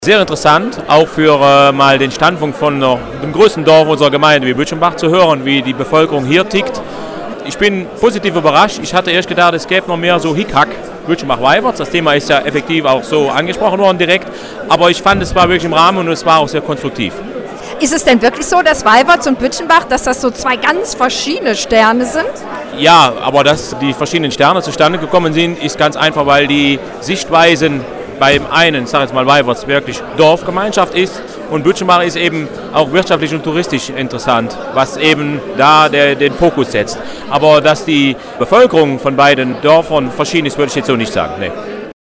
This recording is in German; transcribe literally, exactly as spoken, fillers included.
Sehr interessant, auch für äh, mal den Standpunkt von äh, dem größten Dorf unserer Gemeinde wie Bütchenbach zu hören, wie die Bevölkerung hier tickt. Ich bin positiv überrascht. Ich hatte erst gedacht, es gäbe noch mehr so Hickhack, Bütchenbach-Weiberts. Das Thema ist ja effektiv auch so angesprochen worden direkt. Aber ich fand, es war wirklich im Rahmen und es war auch sehr konstruktiv. Ist es denn wirklich so, dass Weiberts und Bütchenbach, dass das so zwei ganz verschiedene Sterne sind? Ja, aber dass die verschiedenen Sterne zustande gekommen sind, ist ganz einfach, weil die Sichtweisen beim einen, ich sage jetzt mal Weiberts, wirklich Dorfgemeinschaft ist und Bütchenbach ist eben auch wirtschaftlich und touristisch interessant, was eben da der, den Fokus setzt. Aber dass die Bevölkerung von beiden Dörfern verschieden ist, würde ich jetzt so nicht sagen. Nee.